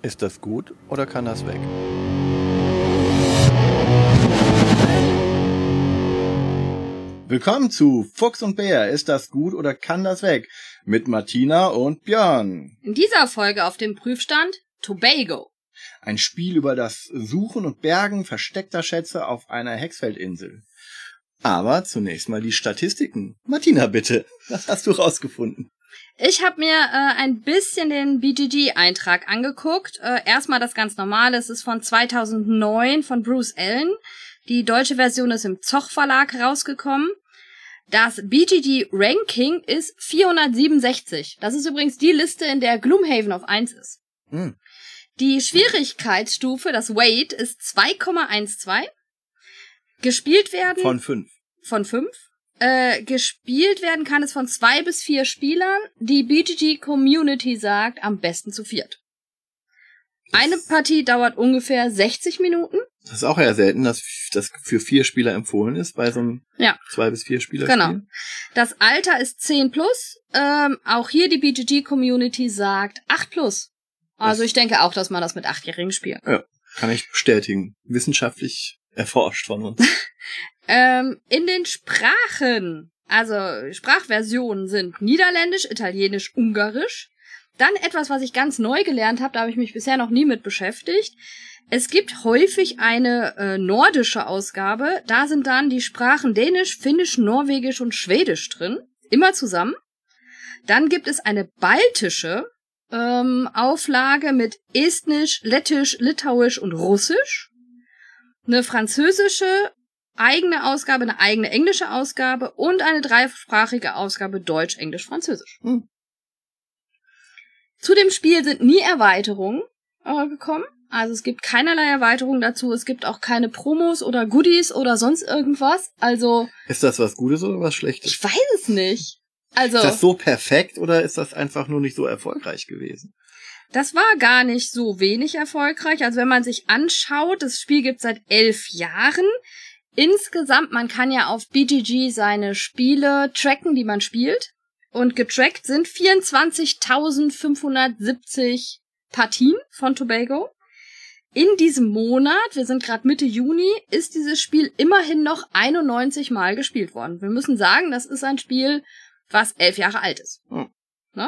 Ist das gut oder kann das weg? Willkommen zu Fuchs und Bär. Ist das gut oder kann das weg? Mit Martina und Björn. In dieser Folge auf dem Prüfstand Tobago. Ein Spiel über das Suchen und Bergen versteckter Schätze auf einer Hexfeldinsel. Aber zunächst mal die Statistiken. Martina, bitte. Was hast du rausgefunden? Ich habe mir ein bisschen den BGG-Eintrag angeguckt. Erstmal das ganz normale. Es ist von 2009 von Bruce Allen. Die deutsche Version ist im Zoch Verlag rausgekommen. Das BGG-Ranking ist 467. Das ist übrigens die Liste, in der Gloomhaven auf 1 ist. Die Schwierigkeitsstufe, das Weight, ist 2,12. Gespielt werden... Von 5. Von 5. Gespielt werden kann es von 2 bis 4 Spielern. Die BGG-Community sagt, am besten zu 4. Eine Partie dauert ungefähr 60 Minuten. Das ist auch eher selten, dass das für 4 Spieler empfohlen ist, bei so einem 2 bis 4 Spieler. Genau. Das Alter ist 10+. Auch hier die BGG-Community sagt 8+. Also ich denke auch, dass man das mit 8-Jährigen spielt. Ja, kann ich bestätigen. Wissenschaftlich erforscht von uns. In den Sprachen, also Sprachversionen sind Niederländisch, Italienisch, Ungarisch. Dann etwas, was ich ganz neu gelernt habe, da habe ich mich bisher noch nie mit beschäftigt. Es gibt häufig eine nordische Ausgabe. Da sind dann die Sprachen Dänisch, Finnisch, Norwegisch und Schwedisch drin. Immer zusammen. Dann gibt es eine baltische Auflage mit Estnisch, Lettisch, Litauisch und Russisch. Eine französische eigene Ausgabe, eine eigene englische Ausgabe und eine dreisprachige Ausgabe Deutsch, Englisch, Französisch. Zu dem Spiel sind nie Erweiterungen gekommen. Also es gibt keinerlei Erweiterungen dazu. Es gibt auch keine Promos oder Goodies oder sonst irgendwas. Also ist das was Gutes oder was Schlechtes? Ich weiß es nicht. Also ist das so perfekt oder ist das einfach nur nicht so erfolgreich gewesen? Das war gar nicht so wenig erfolgreich. Also wenn man sich anschaut, das Spiel gibt es seit 11 Jahren. Insgesamt, man kann ja auf BGG seine Spiele tracken, die man spielt. Und getrackt sind 24.570 Partien von Tobago. In diesem Monat, wir sind gerade Mitte Juni, ist dieses Spiel immerhin noch 91 Mal gespielt worden. Wir müssen sagen, das ist ein Spiel, was 11 Jahre alt ist. Ne?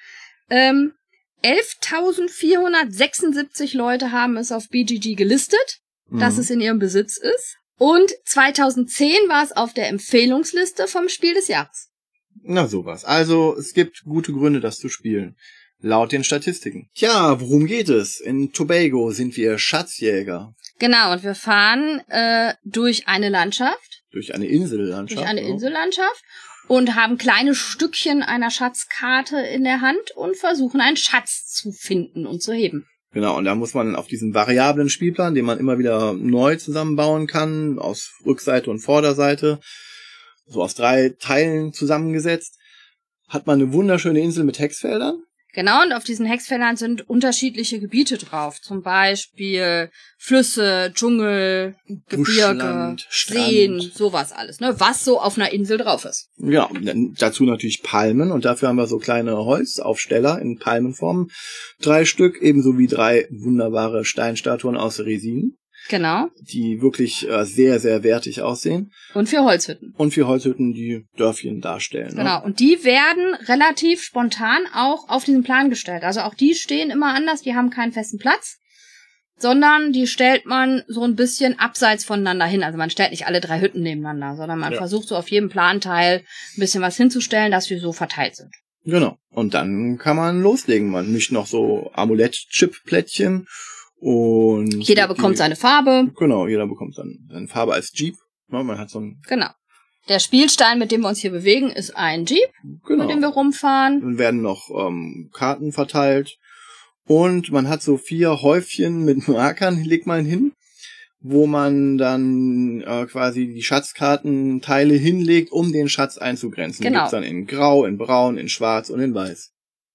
11.476 Leute haben es auf BGG gelistet, dass es in ihrem Besitz ist. Und 2010 war es auf der Empfehlungsliste vom Spiel des Jahres. Na sowas. Also es gibt gute Gründe, das zu spielen. Laut den Statistiken. Tja, worum geht es? In Tobago sind wir Schatzjäger. Genau, und wir fahren durch eine Landschaft. Durch eine Insellandschaft. Durch eine Insellandschaft. Und haben kleine Stückchen einer Schatzkarte in der Hand und versuchen, einen Schatz zu finden und zu heben. Genau, und da muss man auf diesen variablen Spielplan, den man immer wieder neu zusammenbauen kann, aus Rückseite und Vorderseite, so aus 3 Teilen zusammengesetzt, hat man eine wunderschöne Insel mit Hexfeldern. Genau, und auf diesen Hexfeldern sind unterschiedliche Gebiete drauf. Zum Beispiel Flüsse, Dschungel, Gebirge, Buschland, Seen, Strand. sowas alles, ne? Was so auf einer Insel drauf ist. Ja, dazu natürlich Palmen und dafür haben wir so kleine Holzaufsteller in Palmenform. 3 Stück, ebenso wie 3 wunderbare Steinstatuen aus Resin. Genau. Die wirklich sehr, sehr wertig aussehen. Und 4 Holzhütten. Und 4 Holzhütten, die Dörfchen darstellen. Genau, und die werden relativ spontan auch auf diesen Plan gestellt. Also auch die stehen immer anders, die haben keinen festen Platz, sondern die stellt man so ein bisschen abseits voneinander hin. Also man stellt nicht alle 3 Hütten nebeneinander, sondern man versucht so auf jedem Planteil ein bisschen was hinzustellen, dass wir so verteilt sind. Genau, und dann kann man loslegen. Man mischt noch so Amulett-Chip-Plättchen. Und jeder bekommt seine Farbe. Genau, jeder bekommt seine Farbe als Jeep. Ja, man hat so ein Genau. Der Spielstein, mit dem wir uns hier bewegen, ist ein Jeep, mit dem wir rumfahren. Dann werden noch Karten verteilt. Und man hat so 4 Häufchen mit Markern, legt man hin, wo man dann quasi die Schatzkartenteile hinlegt, um den Schatz einzugrenzen. Genau. Gibt's dann in Grau, in Braun, in Schwarz und in Weiß.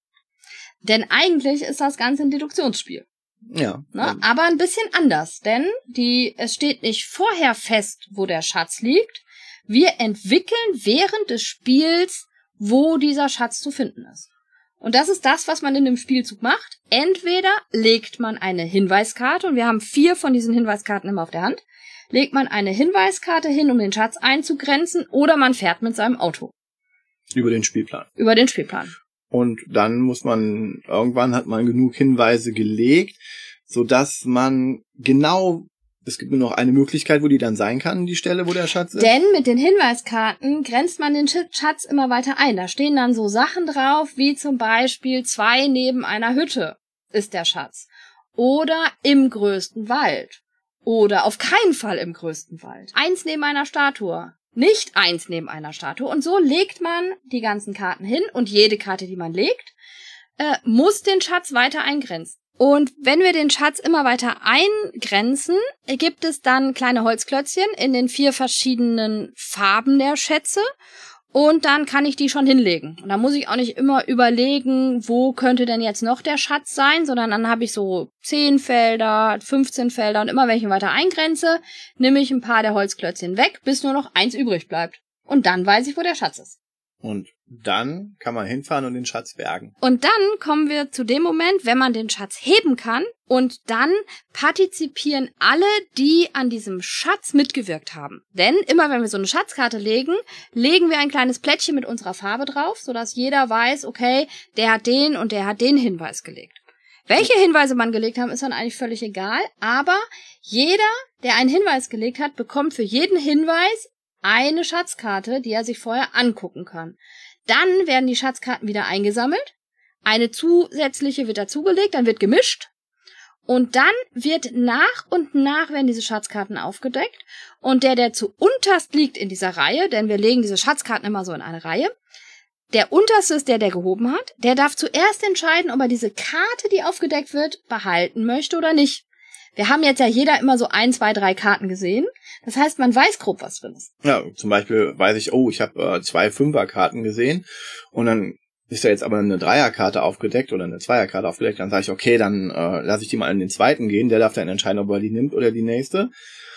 Denn eigentlich ist das Ganze ein Deduktionsspiel. Ja. Aber ein bisschen anders, denn es steht nicht vorher fest, wo der Schatz liegt. Wir entwickeln während des Spiels, wo dieser Schatz zu finden ist. Und das ist das, was man in dem Spielzug macht. Entweder legt man eine Hinweiskarte, und wir haben 4 von diesen Hinweiskarten immer auf der Hand, legt man eine Hinweiskarte hin, um den Schatz einzugrenzen, oder man fährt mit seinem Auto. Über den Spielplan. Über den Spielplan. Und dann irgendwann hat man genug Hinweise gelegt, sodass man genau, es gibt nur noch eine Möglichkeit, wo die dann sein kann, die Stelle, wo der Schatz ist. Denn mit den Hinweiskarten grenzt man den Schatz immer weiter ein. Da stehen dann so Sachen drauf, wie zum Beispiel 2 neben einer Hütte ist der Schatz. Oder im größten Wald. Oder auf keinen Fall im größten Wald. 1 neben einer Statue. Nicht 1 neben einer Statue. Und so legt man die ganzen Karten hin, und jede Karte, die man legt, muss den Schatz weiter eingrenzen. Und wenn wir den Schatz immer weiter eingrenzen, gibt es dann kleine Holzklötzchen in den 4 verschiedenen Farben der Schätze. Und dann kann ich die schon hinlegen. Und da muss ich auch nicht immer überlegen, wo könnte denn jetzt noch der Schatz sein, sondern dann habe ich so 10 Felder, 15 Felder, und immer wenn ich ihn weiter eingrenze, nehme ich ein paar der Holzklötzchen weg, bis nur noch 1 übrig bleibt. Und dann weiß ich, wo der Schatz ist. Und dann kann man hinfahren und den Schatz bergen. Und dann kommen wir zu dem Moment, wenn man den Schatz heben kann, und dann partizipieren alle, die an diesem Schatz mitgewirkt haben. Denn immer wenn wir so eine Schatzkarte legen, legen wir ein kleines Plättchen mit unserer Farbe drauf, sodass jeder weiß, okay, der hat den und der hat den Hinweis gelegt. Welche Hinweise man gelegt hat, ist dann eigentlich völlig egal, aber jeder, der einen Hinweis gelegt hat, bekommt für jeden Hinweis eine Schatzkarte, die er sich vorher angucken kann. Dann werden die Schatzkarten wieder eingesammelt, eine zusätzliche wird dazugelegt, dann wird gemischt, und dann wird nach und nach werden diese Schatzkarten aufgedeckt, und der zu unterst liegt in dieser Reihe, denn wir legen diese Schatzkarten immer so in eine Reihe, der unterste ist der gehoben hat, der darf zuerst entscheiden, ob er diese Karte, die aufgedeckt wird, behalten möchte oder nicht. Wir haben jetzt ja jeder immer so 1, 2, 3 Karten gesehen. Das heißt, man weiß grob, was drin ist. Ja, zum Beispiel weiß ich, ich habe 2 Fünferkarten gesehen, und dann ist da jetzt aber eine Dreierkarte aufgedeckt oder eine Zweierkarte aufgedeckt. Dann sage ich, okay, dann lasse ich die mal in den zweiten gehen. Der darf dann entscheiden, ob er die nimmt oder die nächste.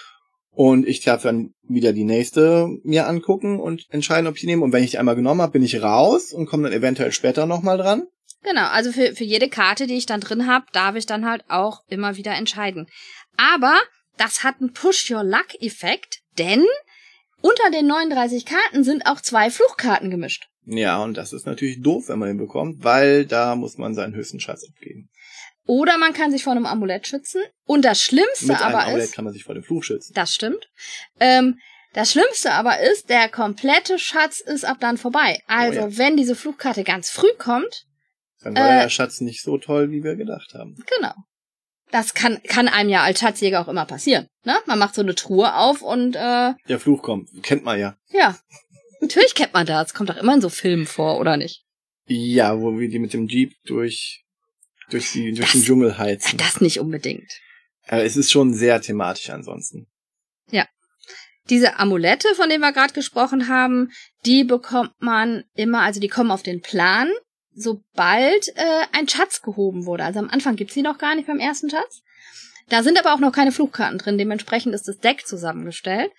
Und ich darf dann wieder die nächste mir angucken und entscheiden, ob ich die nehme. Und wenn ich die einmal genommen habe, bin ich raus und komme dann eventuell später nochmal dran. Genau, also für jede Karte, die ich dann drin habe, darf ich dann halt auch immer wieder entscheiden. Aber das hat einen Push-Your-Luck-Effekt, denn unter den 39 Karten sind auch 2 Fluchkarten gemischt. Ja, und das ist natürlich doof, wenn man den bekommt, weil da muss man seinen höchsten Schatz abgeben. Oder man kann sich vor einem Amulett schützen. Und das Schlimmste aber ist... Mit einem Amulett kann man sich vor dem Fluch schützen. Das stimmt. Das Schlimmste aber ist, der komplette Schatz ist ab dann vorbei. Also, wenn diese Fluchkarte ganz früh kommt... Dann war der Schatz nicht so toll, wie wir gedacht haben. Genau. Das kann einem ja als Schatzjäger auch immer passieren. Ne? Man macht so eine Truhe auf und... Der Fluch kommt. Kennt man ja. Ja. Natürlich kennt man das. Kommt doch immer in so Filmen vor, oder nicht? Ja, wo wir die mit dem Jeep durch den Dschungel heizen. Das nicht unbedingt. Es ist schon sehr thematisch ansonsten. Ja. Diese Amulette, von denen wir gerade gesprochen haben, die bekommt man immer, also die kommen auf den Plan, sobald ein Schatz gehoben wurde. Also am Anfang gibt's die noch gar nicht beim ersten Schatz. Da sind aber auch noch keine Fluchkarten drin. Dementsprechend ist das Deck zusammengestellt.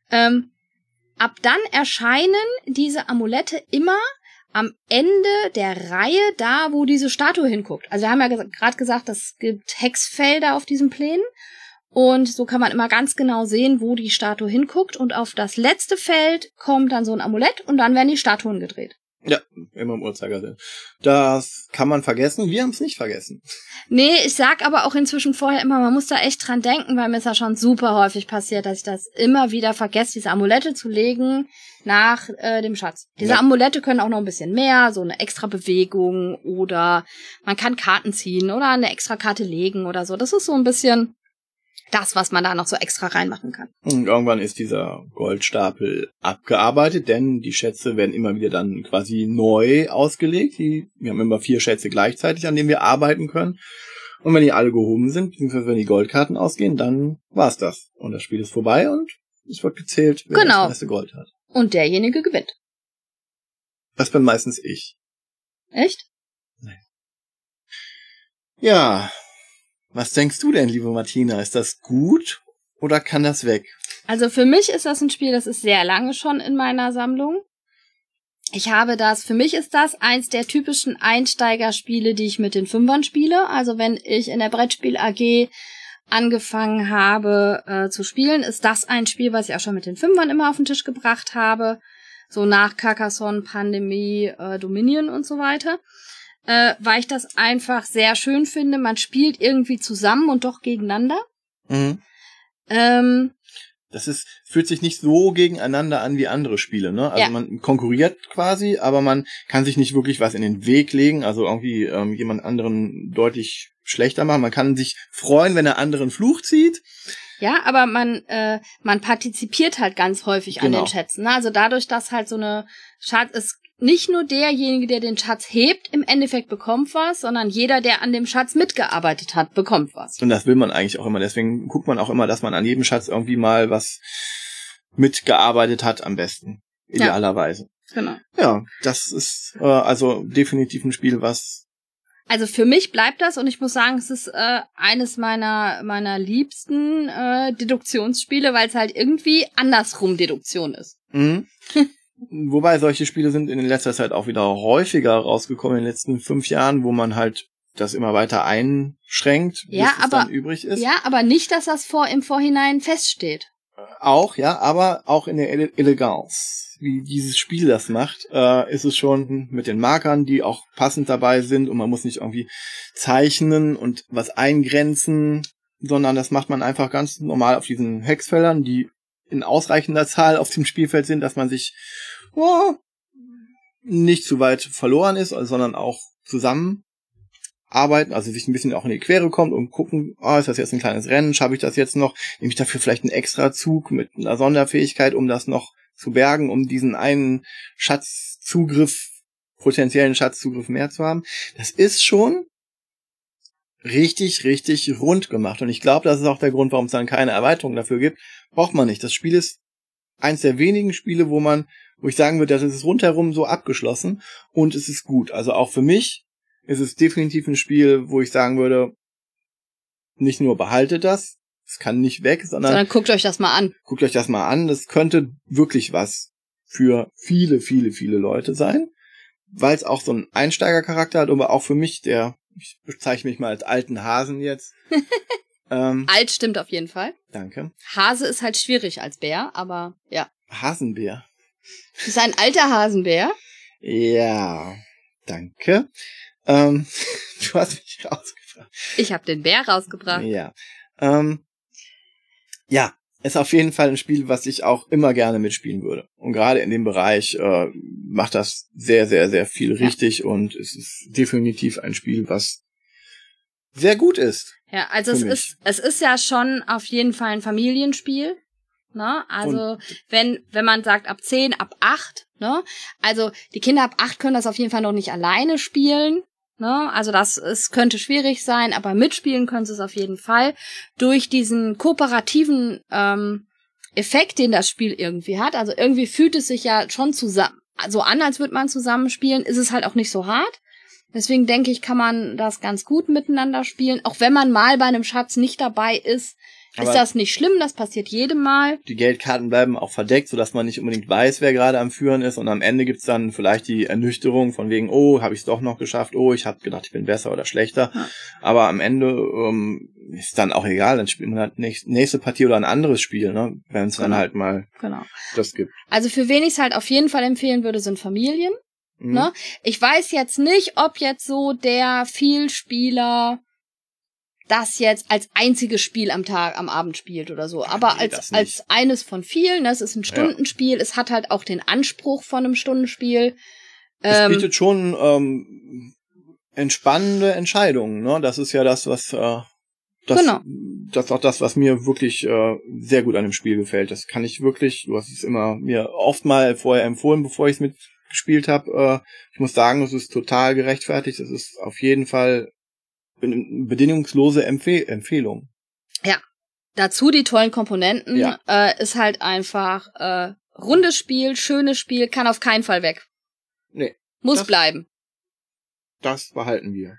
Ab dann erscheinen diese Amulette immer am Ende der Reihe, da wo diese Statue hinguckt. Also wir haben ja gerade gesagt, es gibt Hexfelder auf diesen Plänen. Und so kann man immer ganz genau sehen, wo die Statue hinguckt. Und auf das letzte Feld kommt dann so ein Amulett und dann werden die Statuen gedreht. Ja, immer im Uhrzeigersinn. Das kann man vergessen. Wir haben es nicht vergessen. Nee, ich sag aber auch inzwischen vorher immer, man muss da echt dran denken, weil mir ist ja schon super häufig passiert, dass ich das immer wieder vergesse, diese Amulette zu legen nach dem Schatz. Diese Amulette können auch noch ein bisschen mehr, so eine extra Bewegung oder man kann Karten ziehen oder eine extra Karte legen oder so. Das ist so ein bisschen das, was man da noch so extra reinmachen kann. Und irgendwann ist dieser Goldstapel abgearbeitet, denn die Schätze werden immer wieder dann quasi neu ausgelegt. Wir haben immer 4 Schätze gleichzeitig, an denen wir arbeiten können. Und wenn die alle gehoben sind, beziehungsweise wenn die Goldkarten ausgehen, dann war's das. Und das Spiel ist vorbei und es wird gezählt, wer das meiste Gold hat. Und derjenige gewinnt. Das bin meistens ich. Echt? Nein. Ja. Was denkst du denn, liebe Martina? Ist das gut oder kann das weg? Also für mich ist das ein Spiel, das ist sehr lange schon in meiner Sammlung. Für mich ist das eins der typischen Einsteigerspiele, die ich mit den Fünfern spiele. Also wenn ich in der Brettspiel AG angefangen habe zu spielen, ist das ein Spiel, was ich auch schon mit den Fünfern immer auf den Tisch gebracht habe. So nach Carcassonne, Pandemie, Dominion und so weiter. Weil ich das einfach sehr schön finde. Man spielt irgendwie zusammen und doch gegeneinander. Mhm. Fühlt sich nicht so gegeneinander an wie andere Spiele, ne? Also man konkurriert quasi, aber man kann sich nicht wirklich was in den Weg legen, also irgendwie jemand anderen deutlich schlechter machen. Man kann sich freuen, wenn er anderen Fluch zieht. Ja, aber man partizipiert halt ganz häufig an den Schätzen, ne? Also dadurch, dass halt so eine Schatz ist, nicht nur derjenige, der den Schatz hebt, im Endeffekt bekommt was, sondern jeder, der an dem Schatz mitgearbeitet hat, bekommt was. Und das will man eigentlich auch immer. Deswegen guckt man auch immer, dass man an jedem Schatz irgendwie mal was mitgearbeitet hat, am besten. Idealerweise. Ja, genau. Ja, das ist also definitiv ein Spiel, was... Also für mich bleibt das, und ich muss sagen, es ist eines meiner liebsten Deduktionsspiele, weil es halt irgendwie andersrum Deduktion ist. Mhm. Wobei solche Spiele sind in letzter Zeit auch wieder häufiger rausgekommen in den letzten 5 Jahren, wo man halt das immer weiter einschränkt, bis es dann übrig ist. Ja, aber nicht, dass das im Vorhinein feststeht. Auch, ja, aber auch in der Eleganz, wie dieses Spiel das macht, ist es schon mit den Markern, die auch passend dabei sind, und man muss nicht irgendwie zeichnen und was eingrenzen, sondern das macht man einfach ganz normal auf diesen Hexfeldern, die in ausreichender Zahl auf dem Spielfeld sind, dass man sich nicht zu weit verloren ist, sondern auch zusammen arbeiten, also sich ein bisschen auch in die Quere kommt und gucken, ist das jetzt ein kleines Rennen, schaffe ich das jetzt noch, nehme ich dafür vielleicht einen Extrazug mit einer Sonderfähigkeit, um das noch zu bergen, um diesen einen potenziellen Schatzzugriff mehr zu haben. Das ist schon richtig, richtig rund gemacht, und ich glaube, das ist auch der Grund, warum es dann keine Erweiterung dafür gibt. Braucht man nicht. Das Spiel ist eins der wenigen Spiele, wo ich sagen würde, das ist rundherum so abgeschlossen, und es ist gut. Also auch für mich ist es definitiv ein Spiel, wo ich sagen würde, nicht nur behaltet das, es kann nicht weg, sondern guckt euch das mal an. Guckt euch das mal an. Das könnte wirklich was für viele, viele, viele Leute sein, weil es auch so einen Einsteigercharakter hat, aber auch für mich, ich bezeichne mich mal als alten Hasen jetzt. Alt stimmt auf jeden Fall. Danke. Hase ist halt schwierig als Bär, aber ja. Hasenbär. Das ist ein alter Hasenbär. Ja, danke. Du hast mich rausgebracht. Ich habe den Bär rausgebracht. Ja. Ja, ist auf jeden Fall ein Spiel, was ich auch immer gerne mitspielen würde. Und gerade in dem Bereich macht das sehr, sehr, sehr viel richtig, und es ist definitiv ein Spiel, was sehr gut ist. Ja, also es ist ja schon auf jeden Fall ein Familienspiel, ne? Also wenn man sagt ab 10, ab 8, ne? Also die Kinder ab 8 können das auf jeden Fall noch nicht alleine spielen, ne? Also könnte schwierig sein, aber mitspielen können sie es auf jeden Fall. Durch diesen kooperativen Effekt, den das Spiel irgendwie hat, also irgendwie fühlt es sich ja schon zusammen, so an, als würde man zusammenspielen, ist es halt auch nicht so hart. Deswegen denke ich, kann man das ganz gut miteinander spielen. Auch wenn man mal bei einem Schatz nicht dabei ist, ist das nicht schlimm. Das passiert jedem Mal. Die Geldkarten bleiben auch verdeckt, sodass man nicht unbedingt weiß, wer gerade am Führen ist. Und am Ende gibt's dann vielleicht die Ernüchterung von wegen, habe ich es doch noch geschafft. Ich habe gedacht, ich bin besser oder schlechter. Ja. Aber am Ende ist dann auch egal. Dann spielt man halt nächste Partie oder ein anderes Spiel, ne? Wenn es dann halt mal das gibt. Also für wen ich es halt auf jeden Fall empfehlen würde, sind Familien. Ne? Ich weiß jetzt nicht, ob jetzt so der Vielspieler das jetzt als einziges Spiel am Abend spielt oder so. Aber als eines von vielen, das ist ein Stundenspiel, es hat halt auch den Anspruch von einem Stundenspiel. Es bietet schon entspannende Entscheidungen, ne? Das ist ja das, was das ist auch das, was mir wirklich sehr gut an dem Spiel gefällt. Das kann ich wirklich, du hast es immer mir oft mal vorher empfohlen, bevor ich es mitgespielt habe. Ich muss sagen, es ist total gerechtfertigt. Es ist auf jeden Fall eine bedingungslose Empfehlung. Ja, dazu die tollen Komponenten. Ja. Ist halt einfach rundes Spiel, schönes Spiel, kann auf keinen Fall weg. Nee. Muss bleiben. Das behalten wir.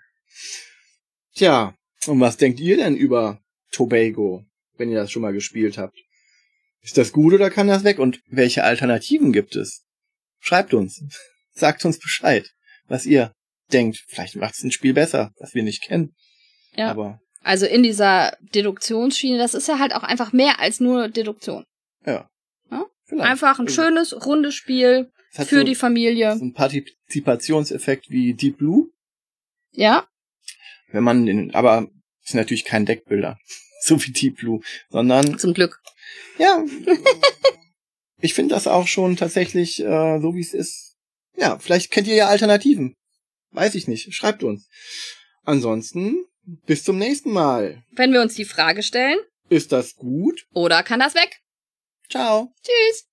Tja, und was denkt ihr denn über Tobago, wenn ihr das schon mal gespielt habt? Ist das gut oder kann das weg? Und welche Alternativen gibt es? Schreibt uns. sagt uns Bescheid, was ihr denkt. Vielleicht macht es ein Spiel besser, was wir nicht kennen. Ja. Aber also in dieser Deduktionsschiene, das ist ja halt auch einfach mehr als nur Deduktion. ja. Vielleicht. Einfach ein schönes, rundes Spiel für so die Familie. So ein Partizipationseffekt wie Deep Blue. Ja. Wenn man aber ist natürlich kein Deckbilder, so wie Deep Blue, sondern zum Glück. Ja. Ich finde das auch schon tatsächlich so, wie es ist. Ja, vielleicht kennt ihr ja Alternativen. Weiß ich nicht. Schreibt uns. Ansonsten, bis zum nächsten Mal. Wenn wir uns die Frage stellen. Ist das gut? Oder kann das weg? Ciao. Tschüss.